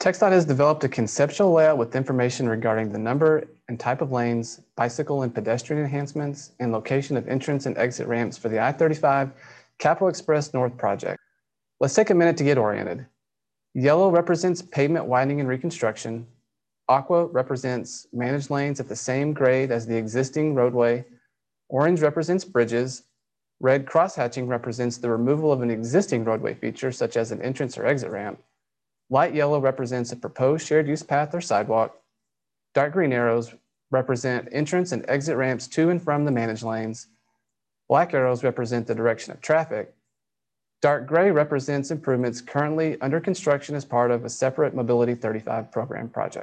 TxDOT has developed a conceptual layout with information regarding the number and type of lanes, bicycle and pedestrian enhancements, and location of entrance and exit ramps for the I-35 Capital Express North project. Let's take a minute to get oriented. Yellow represents pavement widening and reconstruction. Aqua represents managed lanes at the same grade as the existing roadway. Orange represents bridges. Red crosshatching represents the removal of an existing roadway feature, such as an entrance or exit ramp. Light yellow represents a proposed shared use path or sidewalk. Dark green arrows represent entrance and exit ramps to and from the managed lanes. Black arrows represent the direction of traffic. Dark gray represents improvements currently under construction as part of a separate Mobility 35 program project.